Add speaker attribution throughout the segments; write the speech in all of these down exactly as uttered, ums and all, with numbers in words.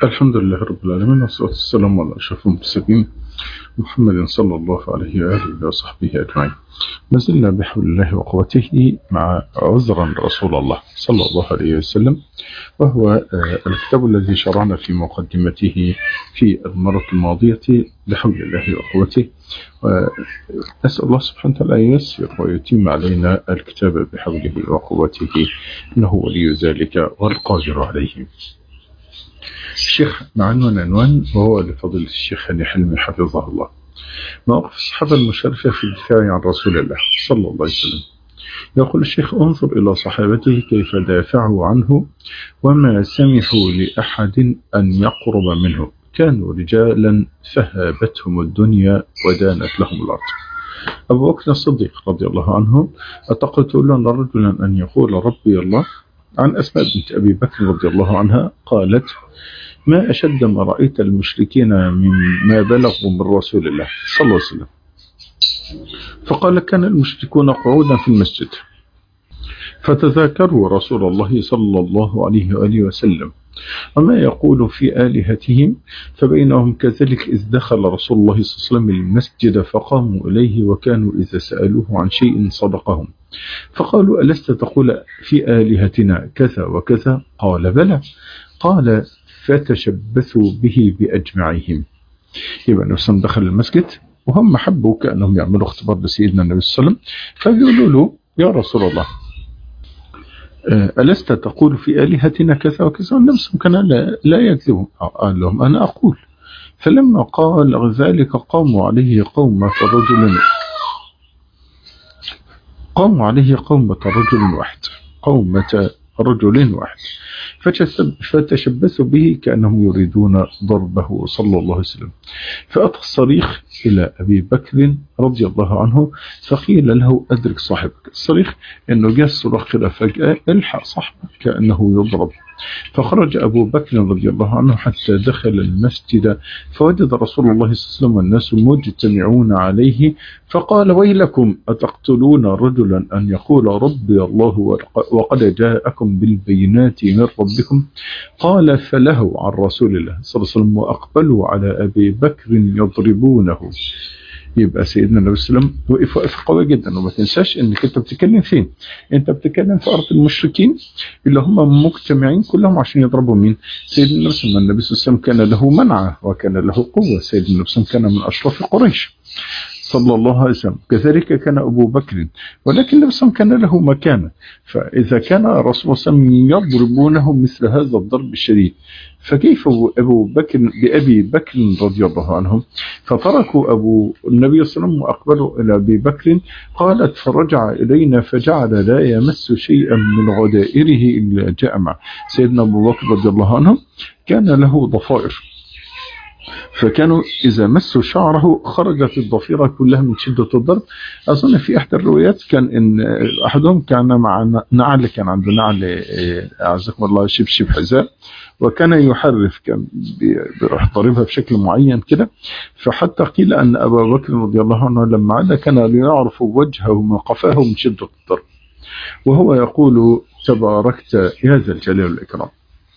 Speaker 1: الحمد لله رب العالمين، والصلاة والسلام على أشرف المرسلين محمد صلى الله عليه وآله وصحبه أجمعين. ما زلنا بحول الله وقوته مع عذرا رسول الله صلى الله عليه وسلم، وهو الكتاب الذي شرعنا في مقدمته في المرة الماضية بحول الله وقوته، ونسأل الله سبحانه وتعالى أن ييسر ويتم علينا الكتاب بحوله وقوته، إنه ولي ذلك والقادر عليه. الشيخ معنا عنوان وهو لفضيلة الشيخ هاني حلمي حفظه الله، مواقف الصحابة المشرفة في الدفاع عن رسول الله صلى الله عليه وسلم. يقول الشيخ: انظر إلى صحابته كيف دافعوا عنه وما سمحوا لأحد أن يقرب منه، كانوا رجالا فهابتهم الدنيا ودانت لهم الأرض. أبو بكر الصديق رضي الله عنه: أتقتلون رجلا أن يقول ربي الله؟ عن أسماء بنت أبي بكر رضي الله عنها قالت: ما أشد ما رأيت المشركين مما بلغوا من رسول الله صلى الله عليه وسلم. فقال: كان المشركون قعودا في المسجد فتذاكروا رسول الله صلى الله عليه وآله وسلم وما يقول في آلهتهم، فبينهم كذلك إذ دخل رسول الله صلى الله عليه وسلم المسجد فقاموا إليه وكانوا إذا سألوه عن شيء صدقهم، فقالوا: ألست تقول في آلهتنا كذا وكذا؟ قال: بلى. قال: فتشبثوا به بأجمعهم. يبقى النبي صلى الله عليه وسلم دخل المسجد وهم حبوا كأنهم يعملوا اختبار لسيدنا النبي صلى الله عليه وسلم، فبيقولوا له: يا رسول الله، ألست تقول في آلهتنا كذا وكذا؟ والنبي صلى الله عليه وسلم كان لا يكذب، قال لهم: أنا أقول. فلما قال ذلك قاموا عليه قومة رجل قاموا عليه قومة رجل واحد قومة رجل واحد فتشبثوا به كأنهم يريدون ضربه صلى الله عليه وسلم. فأتى الصريخ إلى أبي بكر رضي الله عنه فقيل له: أدرك صاحبك. الصريخ إنه جاء الصراخ كده فجأة: الحق صاحبك كأنه يضرب. فخرج أبو بكر رضي الله عنه حتى دخل المسجد فوجد رسول الله صلى الله عليه وسلم والناس مجتمعون عليه، فقال: ويلكم، أتقتلون رجلا أن يقول ربي الله وقد جاءكم بالبينات من ربكم؟ قال: فلهوا عن رسول الله صلى الله عليه وسلم وأقبلوا على أبي بكر يضربونه. يبقى سيدنا النبي صلى الله عليه وسلم وقف وقف قوي جدا. وما تنساش انك انت بتتكلم فين؟ انت بتتكلم في ارض المشركين اللي هم مجتمعين كلهم عشان يضربوا مين؟ سيدنا النبي صلى الله عليه وسلم كان له منعه وكان له قوه. سيدنا النبي صلى الله عليه وسلم كان من اشراف قريش صلى الله عليه وسلم، كذلك كان أبو بكر، ولكن النبي صلى الله عليه وسلم كان له مكانه. فإذا كان الرسول صلى الله عليه وسلم يضربونه مثل هذا الضرب الشديد، فكيف أبو بكر بأبي بكر رضي الله عنهم؟ فتركوا أبو النبي صلى الله عليه وسلم وأقبلوا إلى أبي بكر. قالت: فرجع إلينا فجعل لا يمس شيئا من غدائره إلا جاء معه. سيدنا أبو بكر رضي الله عنه كان له ضفائر، فكانوا إذا مسوا شعره خرجت الضفيرة كلها من شدة الضرب. أظن في إحدى الروايات كان إن أحدهم كان مع نعل، كان عنده نعل أعزكم الله شبشب حذاء، وكان يحرف، كان بيروح ضاربها بشكل معين كده. فحتى قيل أن أبا بكر رضي الله عنه لما عاد كان يعرف وجهه وقفاه من شدة الضرب، وهو يقول: تباركت يا ذا الجلال والإكرام.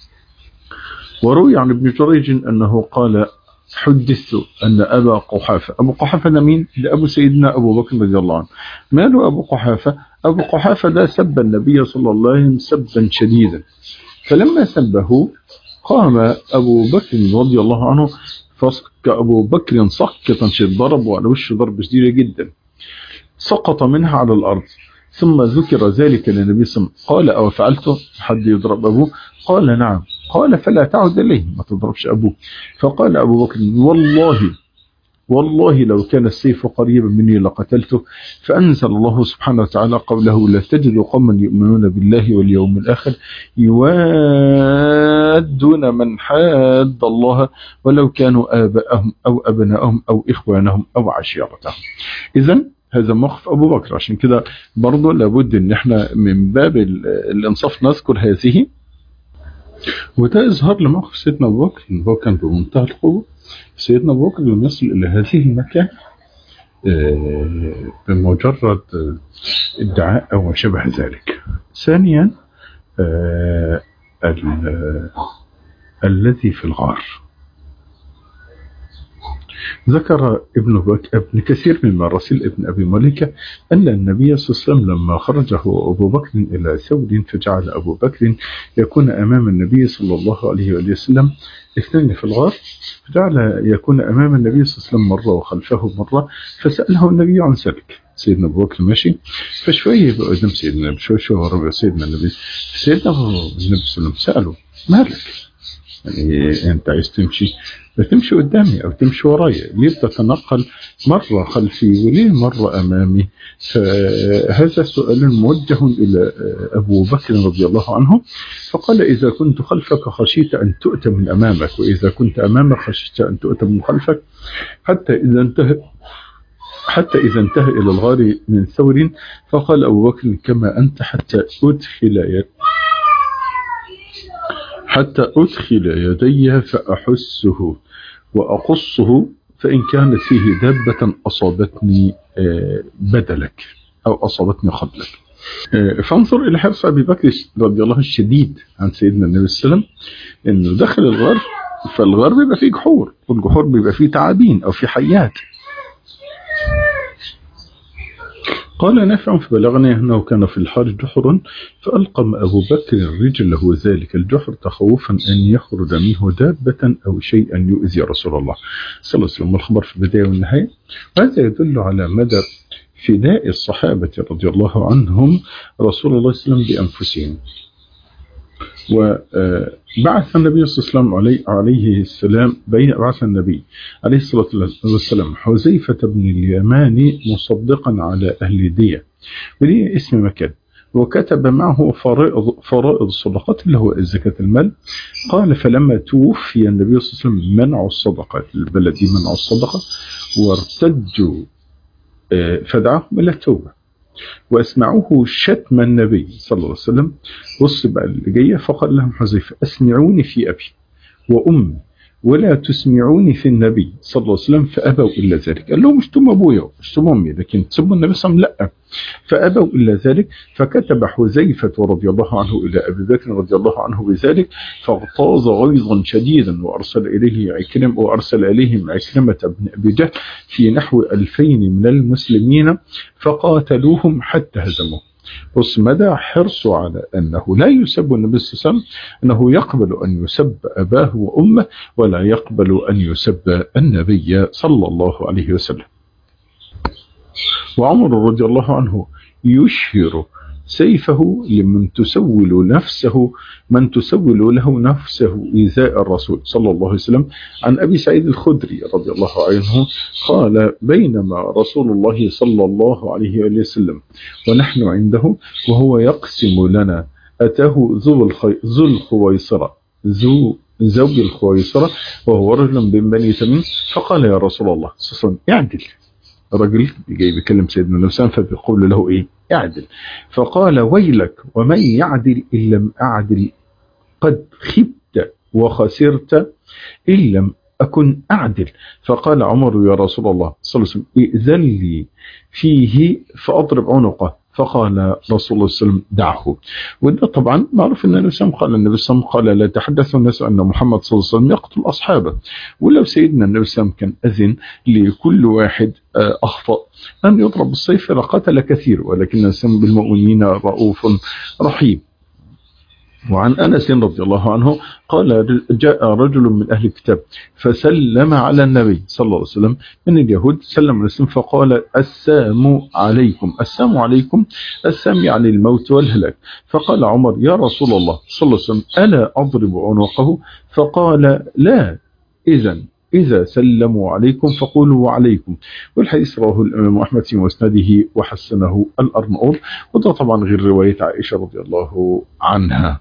Speaker 1: وروي عن ابن جريج أنه قال: حدثت أن أبا قحافة، أبو قحافة ده مين؟ ده أبو سيدنا أبو بكر رضي الله عنه. ماله أبو قحافة؟ أبو قحافة ده سب النبي صلى الله عليه وسلم سبا شديدا، فلما سبه قام أبو بكر رضي الله عنه فسك أبو بكر سقطا شديد، ضربه على وشه ضرب شديد جدا، سقط منها على الأرض. ثم ذكر ذلك للنبي صلى الله عليه وسلم، قال: أو فعلته؟ حد يضرب أبوه؟ قال: نعم. قال: فلا تعد إليه، ما تضربش أبوه. فقال أبو بكر: والله والله لو كان السيف قريبا مني لقتلته. فأنزل الله سبحانه وتعالى قوله: لا تجد قوما يؤمنون بالله واليوم الآخر يوادون من حاد الله ولو كانوا آباءهم أو أبناءهم أو إخوانهم أو عشيرتهم. إذن هذا موقف أبو بكر. عشان كده برضو لابد ان احنا من باب الانصاف نذكر هذه، وده إظهار لموقف سيدنا أبو بكر إن هو كان بمنتهى القوة. سيدنا أبو بكر لم يصل إلى هذه المكان بمجرد ادعاء أو شبه ذلك. ثانيا الذي في الغار. ذكر ابن, بك ابن كثير من مراسيل ابن أبي مليكة أن النبي صلى الله عليه وسلم لما خرجه أبو بكر إلى ثور فجعل أبو بكر يكون أمام النبي صلى الله عليه وسلم اثنين في الغار، فجعل يكون أمام النبي صلى الله عليه وسلم مرة وخلفه مرة، فسأله النبي عن ذلك. سيدنا أبو بكر ماشي، فشوية يبقى قدام سيدنا النبي، شوية شوية ورا سيدنا النبي، سيدنا النبي صلى الله عليه وسلم سأله مالك؟ يعني أنت عايز تمشي بتمشي قدامي أو تمشي ورايا، ليه بتتنقل مرة خلفي وليه مرة أمامي؟ فهذا سؤال موجه إلى أبو بكر رضي الله عنه، فقال إذا كنت خلفك خشيت أن تؤتى من أمامك، وإذا كنت أمامك خشيت أن تؤتى من خلفك، حتى إذا انتهى حتى إذا انتهى إلى الغار من ثور، فقال أبو بكر كما أنت حتى أدخل يد حتى أدخل يدي فأحسه وأقصه، فإن كانت فيه دابة أصابتني بدلك أو أصابتني قبلك. فانظر إلى حرص أبي بكر رضي الله الشديد عن سيدنا النبي صلى الله عليه وسلم، إنه دخل الغار، فالغار بيبقى فيه جحور، والجحور بيبقى فيه تعابين أو فيه حيات. قال نافع فبلغني أنه كان في الحار جحر، فألقم أبو بكر رجله ذلك الجحر تخوفا أن يخرج منه دابة أو شيئا يؤذي رسول الله صلى الله عليه وسلم. الخبر في البداية والنهاية، وهذا يدل على مدى فداء الصحابة رضي الله عنهم رسول الله صلى الله عليه وسلم بأنفسهم. وبعث النبي صلى الله عليه السلام بعث النبي عليه الصلاة والسلام حذيفة بن اليمان مصدقا على أهل دية، ودي اسم مكان، وكتب معه فرائض فرائض الصدقات اللي هو زكاة المال. قال فلما توفي النبي صلى الله عليه وسلم منعوا الصدقة، البلد منعوا الصدقة وارتجوا فدعهم إلى التوبة، واسمعوه شتم النبي صلى الله عليه وسلم. بص بقى اللي جايه، فقال لهم حذيفه اسمعوني في ابي وامي ولا تسمعوني في النبي صلى الله عليه وسلم، فابوا الا ذلك. قال لهم اشتموا ابويا اشتموا امي، لكن تسبوا النبي صلى الله عليه وسلم لا، فابوا الا ذلك. فكتب حذيفه رضي الله عنه الى ابي بكر رضي الله عنه بذلك، فاغتاظ غيظا شديدا وارسل اليه عكرمه وارسل اليهم عكرمه بن ابي جهل في نحو ألفين من المسلمين فقاتلوهم حتى هزموه. بص مدى حرصه على أنه لا يسب النبي صلى الله عليه وسلم، أنه يقبل أن يسب أباه وأمه ولا يقبل أن يسب النبي صلى الله عليه وسلم. وعمر رضي الله عنه يشهر سيفه لمن تسول نفسه من تسول له نفسه إيذاء الرسول صلى الله عليه وسلم. عن أبي سعيد الخدري رضي الله عنه قال بينما رسول الله صلى الله عليه وسلم ونحن عنده وهو يقسم لنا أتاه ذو الخويصرة ذو زوج الخويصرة وهو رجل من بني تميم، فقال يا رسول الله صلى الله عليه وسلم اعدل. رجل جاي بيكلم سيدنا النبي صلى الله عليه وسلم فبيقول له ايه؟ اعدل. فقال ويلك ومن يعدل إن لم أعدل، قد خبت وخسرت إن لم أكن أعدل. فقال عمر يا رسول الله صلى الله عليه وسلم ائذن لي فيه فأضرب عنقه. فقال رسول الله صلى الله عليه وسلم دعه. وده طبعا معروف ان النبي صلى الله عليه وسلم قال النبي صلى الله عليه وسلم قال لا تحدث الناس ان محمد صلى الله عليه وسلم يقتل اصحابه. ولو سيدنا النبي صلى الله عليه وسلم كان اذن لكل واحد اخطا ان يضرب بالسيف لقتل كثير، ولكن الانسان بالمؤمنين رؤوف رحيم. وعن أنس رضي الله عنه قال جاء رجل من أهل الكتاب فسلم على النبي صلى الله عليه وسلم من اليهود، سلم الرسول فقال السلام عليكم. السلام عليكم السلام يعني الموت والهلاك. فقال عمر يا رسول الله صلى الله عليه وسلم ألا أضرب عنقه؟ فقال لا، إذن إذا سلموا عليكم فقولوا وعليكم. والحديث رواه الإمام أحمد في مسنده وحسنه الأرناؤوط، وده طبعا غير رواية عائشة رضي الله عنها.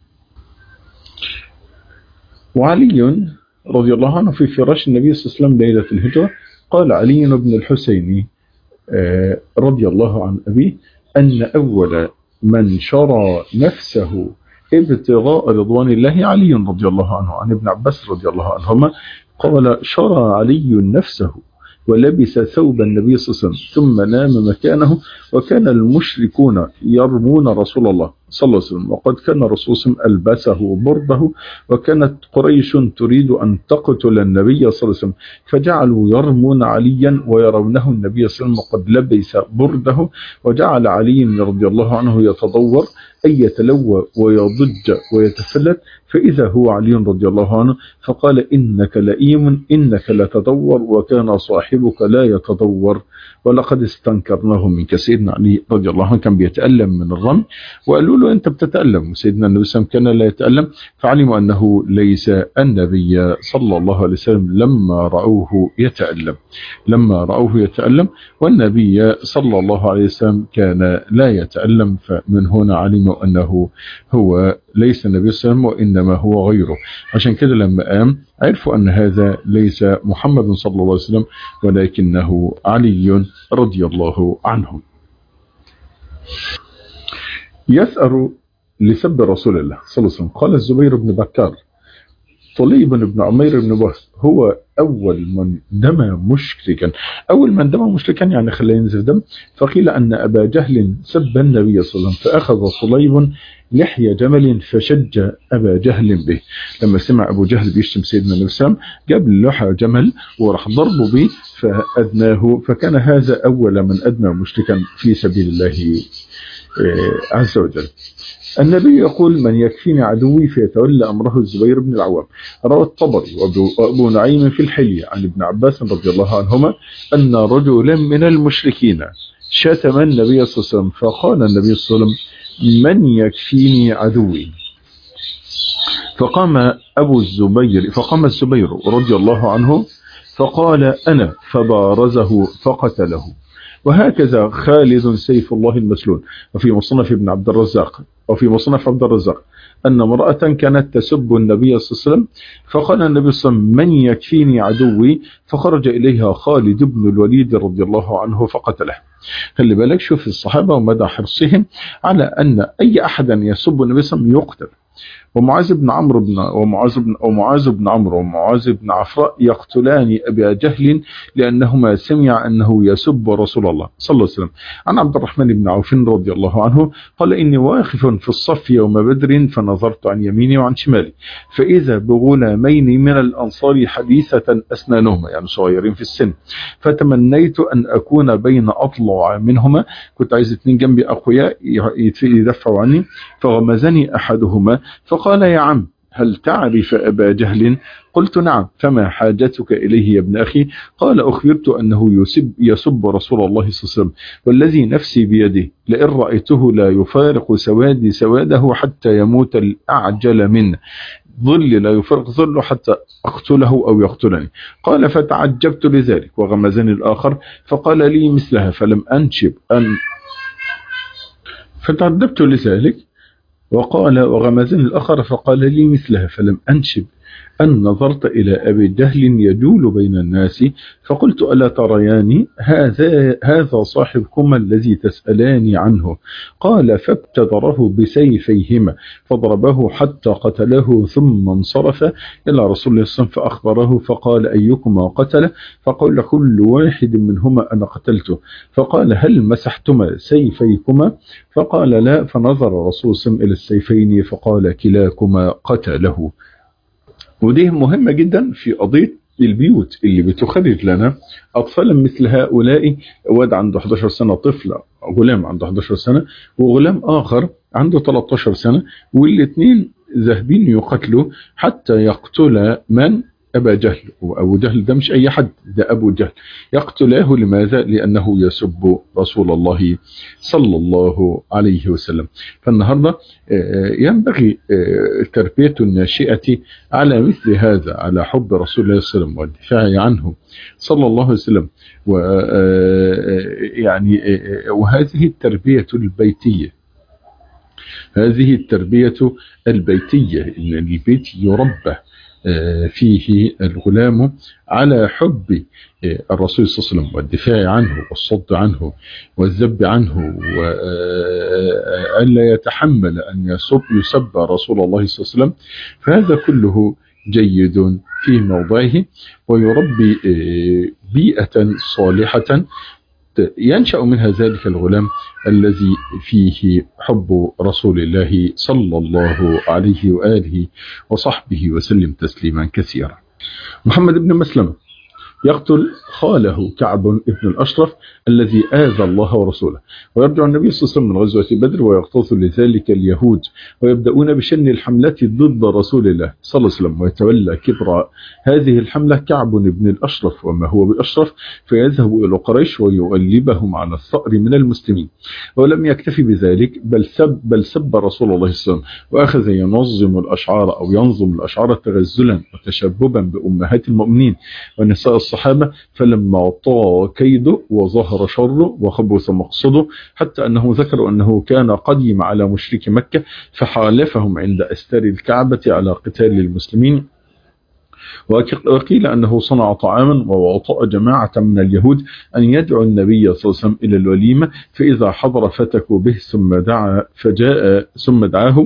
Speaker 1: وعلي رضي الله عنه في فراش النبي صلى الله عليه وسلم ليلة الهجرة قال علي بن الحسين رضي الله عن أبيه أن أول من شرى نفسه ابتغاء رضوان الله علي رضي الله عنه. عن ابن عباس رضي الله عنهما قال شرى علي نفسه ولبس ثوب النبي صلى الله عليه وسلم ثم نام مكانه، وكان المشركون يرمون رسول الله صلى الله عليه وسلم، وقد كان الرسول صلى الله عليه وسلم ألبسه برده، وكانت قريش تريد أن تقتل النبي صلى الله عليه وسلم، فجعلوا يرمون عليا ويرونه النبي صلى الله عليه وسلم قد لبس برده، وجعل علي رضي الله عنه يتضور أي يتلوى ويضج ويتفلت، فإذا هو علي رضي الله عنه فقال إنك لئيم إنك لتدور وكان صاحبك لا يتدور ولقد استنكرناه منك. سيدنا علي رضي الله عنه كان بيتألم من الرمي، وقالوا له أنت بتتألم، وسيدنا النبي صلى الله عليه وسلم كان لا يتألم، فعلموا أنه ليس النبي صلى الله عليه وسلم لما رأوه يتألم لما رأوه يتألم والنبي صلى الله عليه وسلم كان لا يتألم، فمن هنا علموا أنه هو ليس النبي صلى الله عليه وسلم وإنما هو غيره. عشان كده لما قام عرفوا أن هذا ليس محمد صلى الله عليه وسلم ولكنه علي رضي الله عنه. يسأل لسب رسول الله صلى الله عليه وسلم. قال الزبير بن بكار طليب بن عمير بن بهر هو أول من دمى مشركا. أول من دمى مشركا يعني خلاه ينزف دم. فقيل أن أبا جهل سب النبي صلى الله عليه وسلم، فأخذ طليب لحية جمل فشج أبا جهل به. لما سمع أبو جهل بيشتم سيدنا النبي صلى الله عليه وسلم جاب لحى جمل وراح ضربه به فأدناه، فكان هذا أول من أدمى مشركا في سبيل الله عز وجل. النبي يقول من يكفيني عدوي فيتولى أمره الزبير بن العوام. روى الطبري وأبو نعيم في الحلية عن ابن عباس رضي الله عنهما أن رجلا من المشركين شتم النبي صلى الله عليه وسلم، فقال النبي صلى الله عليه وسلم من يكفيني عدوي، فقام أبو الزبير فقام الزبير رضي الله عنه فقال أنا، فبارزه فقتله. وهكذا خالد سيف الله المسلول. وفي مصنف ابن عبد الرزاق وفي مصنف عبد الرزاق أن امرأة كانت تسب النبي صلى الله عليه وسلم، فقال النبي صلى الله عليه وسلم من يكفيني عدوي، فخرج إليها خالد بن الوليد رضي الله عنه فقتله. خلي بالك، شوف الصحابة ومدى حرصهم على أن أي أحد يسب النبي صلى الله عليه وسلم يقتل. ومعاذ بن عمرو بن ومعاذ بن ومعاذ بن عمرو ومعاذ بن عفراء يقتلان أبا جهل لأنهما سمع أنه يسب رسول الله صلى الله عليه وسلم. عن عبد الرحمن بن عوف رضي الله عنه قال إني واقف في الصف يوم بدر فنظرت عن يميني وعن شمالي فإذا بغلامين من الأنصار حديثة أسنانهما يعني صغيرين في السن، فتمنيت أن أكون بين أضلع منهما، كنت عايز اثنين جنبي أقوياء يدفعوا عني، فغمزني أحدهما فقال يا عم هل تعرف أبا جهل؟ قلت نعم، فما حاجتك إليه يا ابن أخي؟ قال أخبرت أنه يسب, يسب رسول الله صلى الله عليه وسلم، والذي نفسي بيده لئن رأيته لا يفارق سوادي سواده حتى يموت الأعجل منه، ظل لا يفارق ظله حتى أقتله أو يقتلني. قال فتعجبت لذلك، وغمزني الآخر فقال لي مثلها فلم أنشب أن فتعجبت لذلك وقال وغمزني الآخر فقال لي مثلها فلم أنشب أن نظرت إلى أبي جهل يجول بين الناس فقلت ألا ترياني هذا هذا صاحبكما الذي تسألاني عنه؟ قال فابتدره بسيفيهما فضربه حتى قتله ثم انصرف إلى رسول الله صلى الله عليه وسلم فأخبره فقال أيكما قتله؟ فقال كل واحد منهما أنا قتلته. فقال هل مسحتما سيفيكما؟ فقال لا. فنظر رسول الله إلى السيفين فقال كلاكما قتله. ودي مهمة جدا في قضية البيوت اللي بتخرج لنا أطفالا مثل هؤلاء، واد عنده أحد عشر سنة، طفل غلام عنده أحد عشر سنة وغلام آخر عنده ثلاثة عشر سنة، والاثنين ذاهبين يقتلوا حتى يقتل من؟ أبا جهل. وأبو جهل ده مش أي حد، ده أبو جهل. يقتلاه لماذا؟ لأنه يسب رسول الله صلى الله عليه وسلم. فالنهاردة ينبغي تربية الناشئة على مثل هذا، على حب رسول الله صلى الله عليه وسلم والدفاع عنه صلى الله عليه وسلم، ويعني وهذه التربية البيتية هذه التربية البيتية إن البيت يربى فيه الغلام على حب الرسول صلى الله عليه وسلم والدفاع عنه والصد عنه والذب عنه، وألا يتحمل أن يسب, يسب رسول الله صلى الله عليه وسلم. فهذا كله جيد في موضعه، ويربي بيئة صالحة ينشأ منها ذلك الغلام الذي فيه حب رسول الله صلى الله عليه وآله وصحبه وسلم تسليما كثيرا. محمد بن مسلمة يقتل خاله كعب بن الأشرف الذي آذى الله ورسوله، ويرجع النبي صلى الله عليه وسلم من غزوة بدر ويغتاظ لذلك اليهود، ويبدأون بشن الحملة ضد رسول الله صلى الله عليه وسلم، ويتولى كبرى هذه الحملة كعب بن الأشرف وما هو بأشرف، فيذهب إلى قريش ويؤلبهم على الثأر من المسلمين. ولم يكتفي بذلك بل سب, بل سب رسول الله صلى الله عليه وسلم، وأخذ ينظم الأشعار أو ينظم الأشعار تغزلا وتشببا بأمهات المؤمنين ونساء الصحابة، فلما طغى كيده وظهر شره وخبث مقصده، حتى أنه ذكر أنه كان قديم على مشرك مكة فحالفهم عند أستار الكعبة على قتال المسلمين، وقيل أنه صنع طعاما ووطأ جماعة من اليهود أن يدعو النبي صلى الله عليه وسلم إلى الوليمة، فإذا حضر فتكوا به ثم دعا فجاء ثم دعاه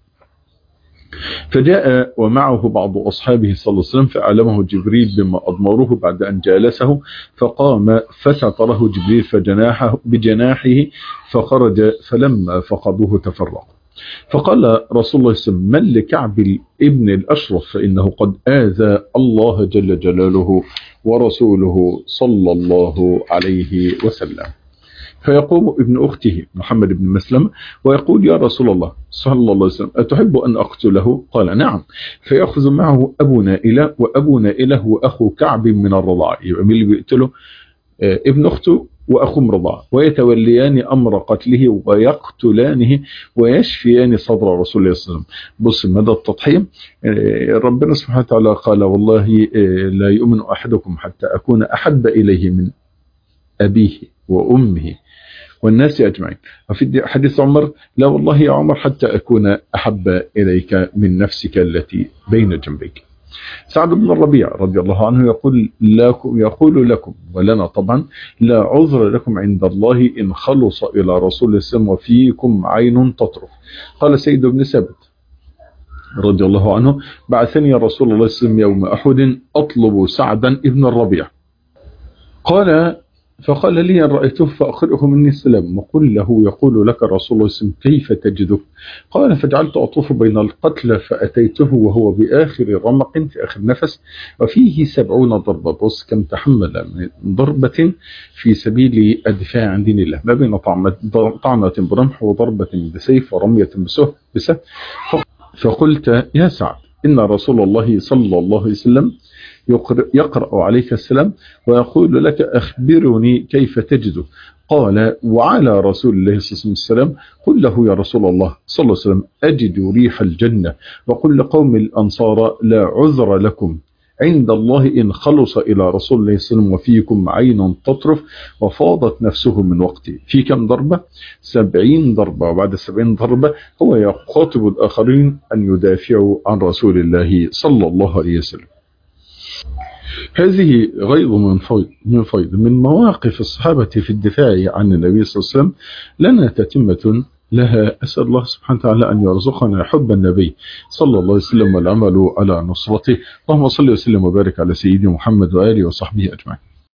Speaker 1: فجاء ومعه بعض أصحابه صلى الله عليه وسلم، فأعلمه جبريل بما أضمره بعد أن جالسه، فقام فستره جبريل فجناحه بجناحه فخرج، فلما فقدوه تفرق. فقال رسول الله صلى الله عليه وسلم: من لكعب ابن الأشرف فإنه قد آذى الله جل جلاله ورسوله صلى الله عليه وسلم. فيقوم ابن أخته محمد بن مسلمة ويقول: يا رسول الله صلى الله عليه وسلم، أتحب أن أقتله؟ قال: نعم. فيأخذ معه أبو نائلة، وأبو نائلة هو أخو كعب من الرضاعة، يبقى من اللي بيقتله؟ ابن أخته وأخو مرضاع، ويتوليان أمر قتله ويقتلانه ويشفيان صدر رسول الله صلى الله عليه وسلم. بص مدى التضحية. ربنا سبحانه وتعالى قال: والله لا يؤمن أحدكم حتى أكون أحب إليه من أبيه وأمه والناس أجمعين. وفي حديث عمر: لا والله يا عمر حتى أكون أحب إليك من نفسك التي بين جنبيك. سعد بن الربيع رضي الله عنه يقول لكم يقول لكم ولنا طبعا: لا عذر لكم عند الله إن خلص إلى رسول الله وفيكم عين تطرف. قال سيد بن ثابت رضي الله عنه: بعثني رسول الله صلى الله عليه وسلم يوم أحد أطلب سعدا ابن الربيع، قال فقال لي: أن رأيته فأخرئه مني السلام، وقل له يقول لك رسول الله صلى الله عليه وسلم كيف تجده؟ قال: فجعلت أطوف بين القتلى فأتيته وهو بآخر رمق في آخر نفس وفيه سبعون ضربة. بص كم تحمل من ضربة في سبيل الدفاع عن دين الله، ما بين طعنة برمح وضربة بسيف ورمية بسهم. فقلت: يا سعد، إن رسول الله صلى الله عليه وسلم يقرأ عليك السلام ويقول لك أخبرني كيف تجده. قال: وعلى رسول الله صلى الله عليه وسلم قل له يا رسول الله صلى الله عليه وسلم أجد ريح الجنة، وقل لقوم الأنصار لا عذر لكم عند الله إن خلص إلى رسول الله صلى الله عليه وسلم وفيكم عين تطرف. وفاضت نفسه من وقته. في كم ضربة؟ سبعين ضربة. وبعد السبعين ضربة هو يخاطب الآخرين أن يدافعوا عن رسول الله صلى الله عليه وسلم. هذه غيظ من فيض من فيض من مواقف الصحابة في الدفاع عن النبي صلى الله عليه وسلم لنا تتمة لها. أسأل الله سبحانه وتعالى أن يرزقنا حب النبي صلى الله عليه وسلم والعمل على نصرته. اللهم صل وسلم وبارك على سيدنا محمد وآله وصحبه أجمعين.